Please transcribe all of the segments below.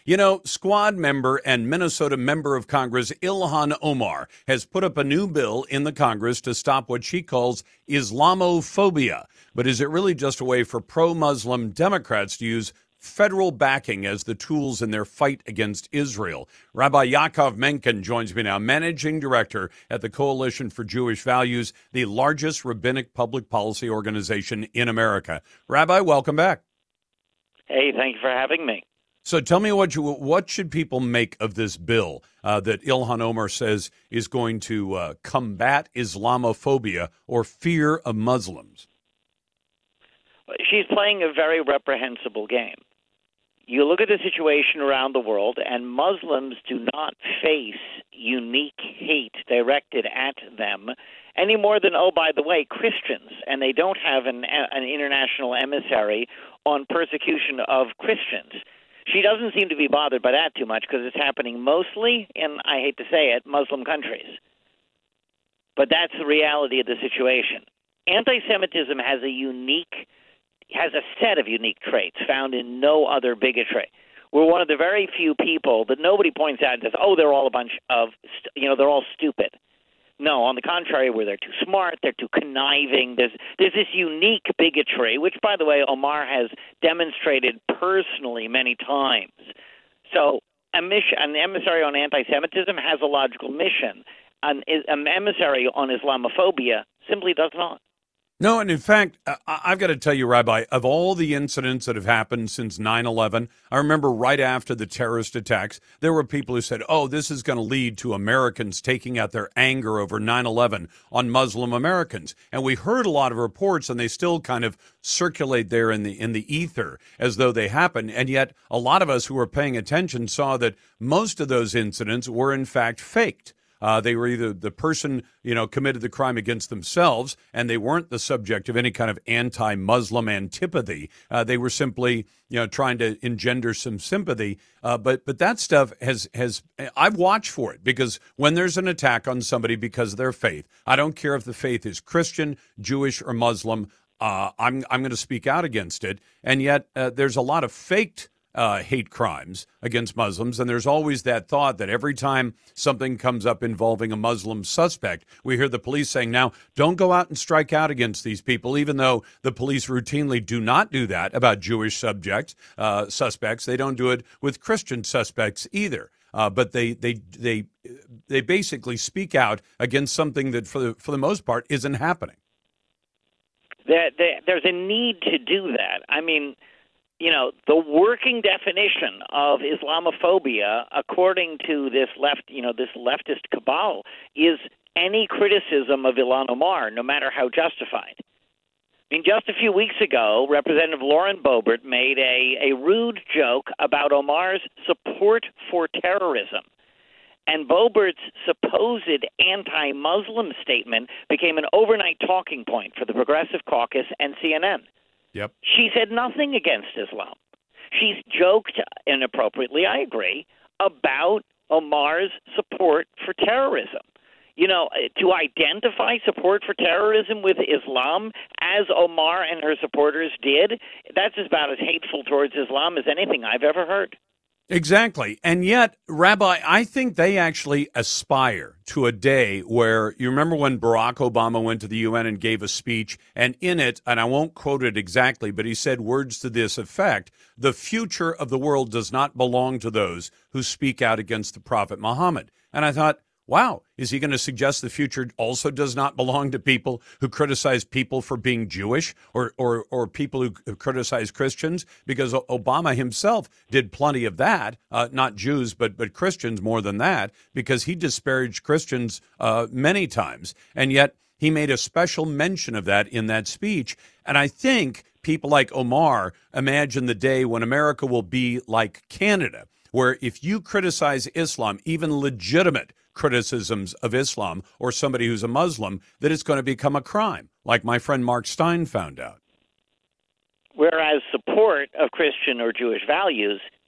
You know, Squad member and Minnesota member of Congress Ilhan Omar has put up a new bill in the Congress to stop what she calls Islamophobia. But is it really just a way for pro-Muslim Democrats to use federal backing as the tools in their fight against Israel? Rabbi Yaakov Menken joins me now, managing director at the Coalition for Jewish Values, the largest rabbinic public policy organization in America. Rabbi, welcome back. Hey, thank you for having me. So tell me what should people make of this bill that Ilhan Omar says is going to combat Islamophobia or fear of Muslims? She's playing a very reprehensible game. You look at the situation around the world, and Muslims do not face unique hate directed at them any more than, oh, by the way, Christians. And they don't have an international emissary on persecution of Christians. She doesn't seem to be bothered by that too much because it's happening mostly in, I hate to say it, Muslim countries. But that's the reality of the situation. Anti-Semitism has a set of unique traits found in no other bigotry. We're one of the very few people that nobody points out and says, oh, they're all a bunch of, they're all stupid. No, on the contrary, where they're too smart, they're too conniving. There's this unique bigotry, which, by the way, Omar has demonstrated personally many times. So an emissary on anti-Semitism has a logical mission. An emissary on Islamophobia simply does not. No, and in fact, I've got to tell you, Rabbi, of all the incidents that have happened since 9/11, I remember right after the terrorist attacks, there were people who said, oh, this is going to lead to Americans taking out their anger over 9/11 on Muslim Americans. And we heard a lot of reports, and they still kind of circulate there in the ether as though they happened. And yet a lot of us who were paying attention saw that most of those incidents were, in fact, faked. They were either the person, committed the crime against themselves, and they weren't the subject of any kind of anti-Muslim antipathy. They were simply, trying to engender some sympathy. But that stuff has I've watched for it, because when there's an attack on somebody because of their faith, I don't care if the faith is Christian, Jewish, or Muslim, I'm going to speak out against it. And yet there's a lot of faked hate crimes against Muslims, and there's always that thought that every time something comes up involving a Muslim suspect, we hear the police saying, now, don't go out and strike out against these people, even though the police routinely do not do that about Jewish suspects. They don't do it with Christian suspects either. But they basically speak out against something that, for the most part, isn't happening. There's a need to do that. I mean, the working definition of Islamophobia, according to this leftist cabal, is any criticism of Ilhan Omar, no matter how justified. I mean, just a few weeks ago, Representative Lauren Boebert made a rude joke about Omar's support for terrorism. And Boebert's supposed anti-Muslim statement became an overnight talking point for the Progressive Caucus and CNN. Yep. She said nothing against Islam. She's joked inappropriately, I agree, about Omar's support for terrorism. To identify support for terrorism with Islam, as Omar and her supporters did, that's about as hateful towards Islam as anything I've ever heard. Exactly. And yet, Rabbi, I think they actually aspire to a day where, you remember when Barack Obama went to the UN and gave a speech, and in it, and I won't quote it exactly, but he said words to this effect: the future of the world does not belong to those who speak out against the Prophet Muhammad. And I thought, wow, is he going to suggest the future also does not belong to people who criticize people for being Jewish or people who criticize Christians? Because Obama himself did plenty of that, not Jews, but Christians more than that, because he disparaged Christians many times. And yet he made a special mention of that in that speech. And I think people like Omar imagine the day when America will be like Canada, where if you criticize Islam, even legitimate criticisms of Islam or somebody who's a Muslim, that it's going to become a crime, like my friend Mark Stein found out. Whereas support of Christian or Jewish values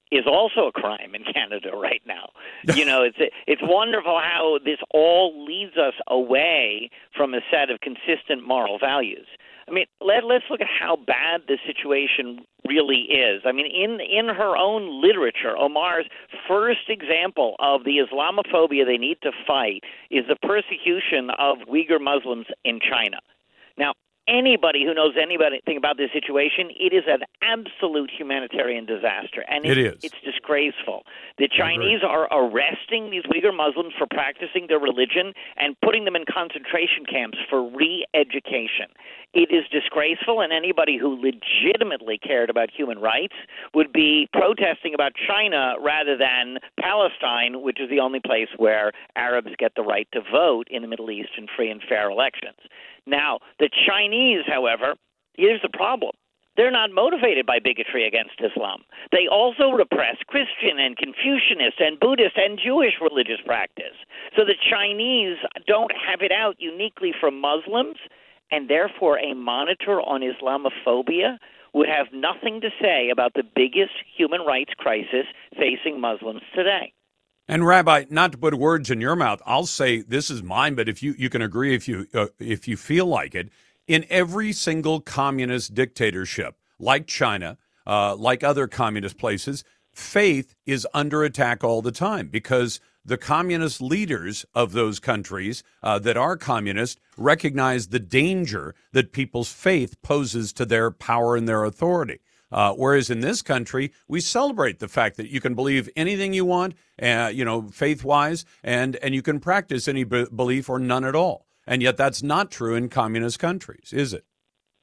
is also a crime in Canada right now. It's wonderful how this all leads us away from a set of consistent moral values. I mean, let's look at how bad the situation really is. I mean, in her own literature, Omar's first example of the Islamophobia they need to fight is the persecution of Uyghur Muslims in China. Now, anybody who knows anything about this situation, it is an absolute humanitarian disaster, and it's disgraceful. The Chinese are arresting these Uyghur Muslims for practicing their religion and putting them in concentration camps for re-education. It is disgraceful, and anybody who legitimately cared about human rights would be protesting about China rather than Palestine, which is the only place where Arabs get the right to vote in the Middle East in free and fair elections. Now, the Chinese, however, here's the problem. They're not motivated by bigotry against Islam. They also repress Christian and Confucianist and Buddhist and Jewish religious practice. So the Chinese don't have it out uniquely for Muslims, and therefore a monitor on Islamophobia would have nothing to say about the biggest human rights crisis facing Muslims today. And Rabbi, not to put words in your mouth, I'll say this is mine, but if you can agree if you feel like it, in every single communist dictatorship, like China, like other communist places, faith is under attack all the time because the communist leaders of those countries that are communist recognize the danger that people's faith poses to their power and their authority. Whereas in this country, we celebrate the fact that you can believe anything you want, faith-wise, and you can practice any belief or none at all. And yet that's not true in communist countries, is it?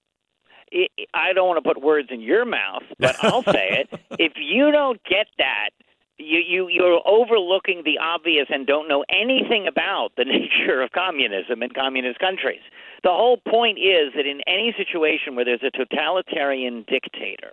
I don't want to put words in your mouth, but I'll say it. If you don't get that, you're overlooking the obvious and don't know anything about the nature of communism in communist countries. The whole point is that in any situation where there's a totalitarian dictator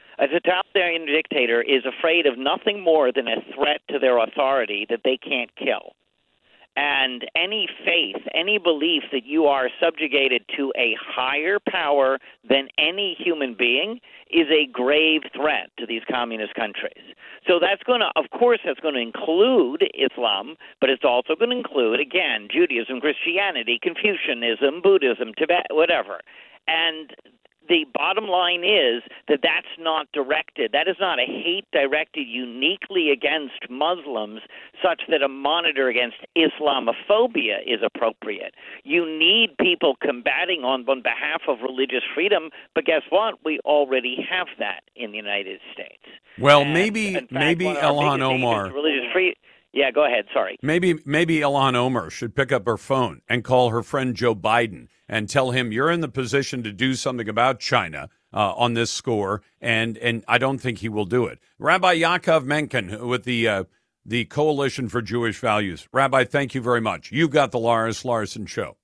is afraid of nothing more than a threat to their authority that they can't kill. And any faith, any belief that you are subjugated to a higher power than any human being is a grave threat to these communist countries. So that's going to include Islam, but it's also going to include, again, Judaism, Christianity, Confucianism, Buddhism, Tibet, whatever. And the bottom line is that that's not directed. That is not a hate directed uniquely against Muslims such that a monitor against Islamophobia is appropriate. You need people combating on behalf of religious freedom, but guess what? We already have that in the United States. Well, maybe Ilhan Omar. Yeah, go ahead. Sorry. Maybe Ilhan Omar should pick up her phone and call her friend Joe Biden and tell him you're in the position to do something about China on this score, and I don't think he will do it. Rabbi Yaakov Menken with the Coalition for Jewish Values. Rabbi, thank you very much. You've got the Lars Larson Show.